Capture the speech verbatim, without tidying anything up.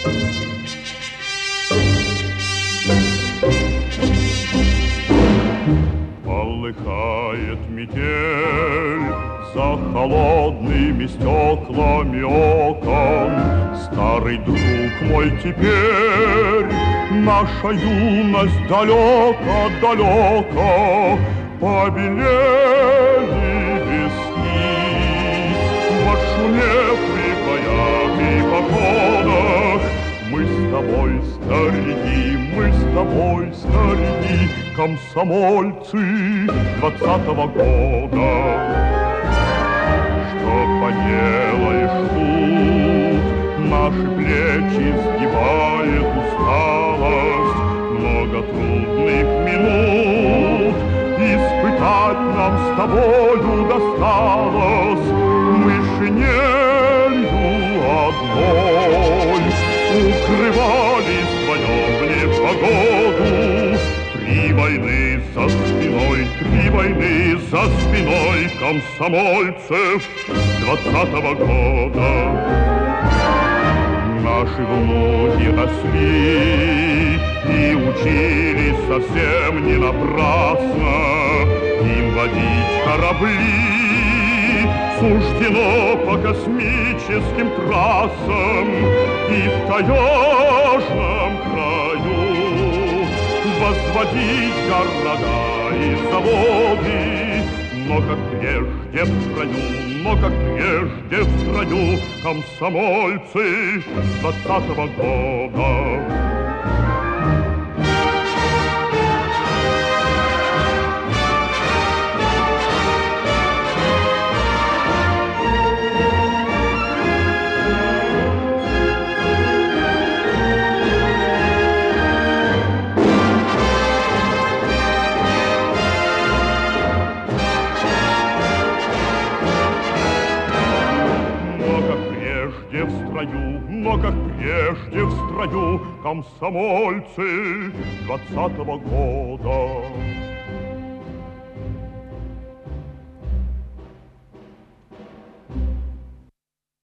Полыхает метель за холодными стеклами окон. Старый друг мой, теперь наша юность далеко-далеко. Побелели виски в отшумевших боях и походах. Мы с тобой, старики, мы с тобой, старики, комсомольцы двадцатого года. Что поделаешь тут, наши плечи сгибает усталость. Много трудных минут испытать нам с тобою досталось. Мы шинелью одной укрывались вдвоем в непогоду. Три войны за спиной, три войны за спиной комсомольцев двадцатого года. Наши внуки росли и учились совсем не напрасно. Им водить корабли суждено по космическим трассам. И в таежном краю возводить города и заводы. Но как прежде в строю, но как прежде в строю комсомольцы двадцатого года. Но как прежде в строю комсомольцы двадцатого года.